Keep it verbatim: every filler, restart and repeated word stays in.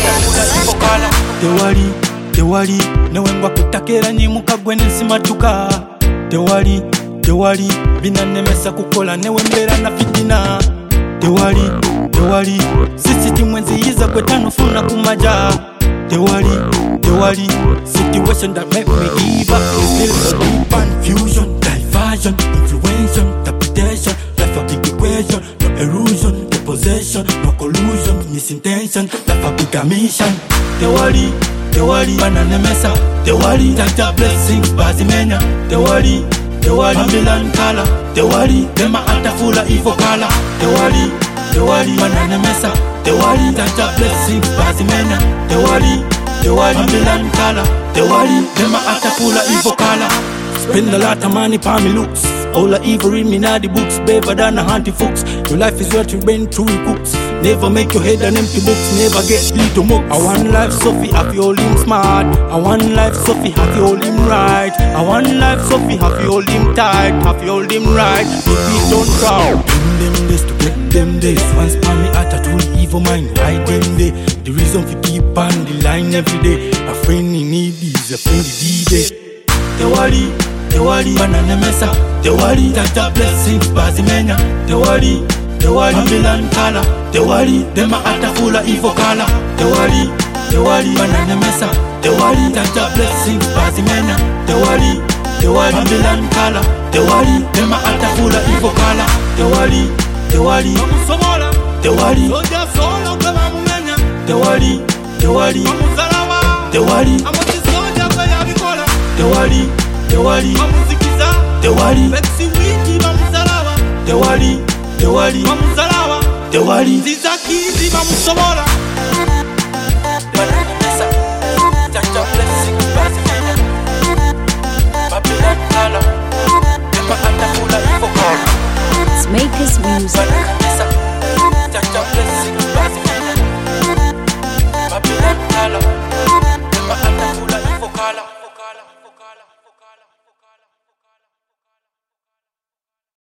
Tewali, tewali, newengwa kutakera nyimuka gwe nensimatuka. Tewali, tewali, binanemesa kukola newembera na fitina. Tewali, tewali, sisi timwenziyiza kwe tanufuna kumaja. Tewali, tewali, situation that make me give up. Still so deep confusion, diversion, influence, interpretation. Life a big equation, no erosion, deposition, no collusion, misintention. Life a big mission. Tewali, tewali, bananemesa. Tewali, jaja blessings, bazimenya. Tewali, tewali, Babylon kala. Tewali, dema atafula ifo kala. Tewali, tewali, bananemesa. Tewali, jaja blessings, bazimenya. Tewali, tewali, Babylon kala. Tewali, dema atafula ifo kala. Spend a lot of money pa me looks. All the evil in me na the books, better than a hunty folks. Your life is what you been through, it cooks. Never make your head an empty box, never get little muck. I want life Sophie, have you all him smart. I want life Sophie, have you all him right. I want life Sophie, have you all him tight. Have you all him right, if we don't crowd. In them days to get them days. Once pa me at a truly evil mind, right them day. The reason we keep on the line every day. A friend in need is a friend in D-Day. Tewali, tewali, bananemesa. Tewali, jaja blessings, bazimenya. Tewali, tewali, Babylon kala. Tewali, dema atafula ifo kala. Tewali, tewali, bananemesa. Tewali, jaja blessings, bazimenya. Tewali, tewali, Babylon kala. Tewali, dema atafula ifo kala. Tewali, tewali, mamusobola. Tewali, soja solo kwe mamumenya. Tewali, tewali, mamuzalawa. Tewali, amutisoja kwe yabikola. Tewali, tewali, mamuzikiza. Tewali, Bexi wiki mamuzalawa. Tewali, tewali, mamuzalawa. Tewali, zizakizi mamusobola. Bananemesa, jaja blessings, bazimenya. Babylon kala, dema atafula ifo kala. It's Makers Music.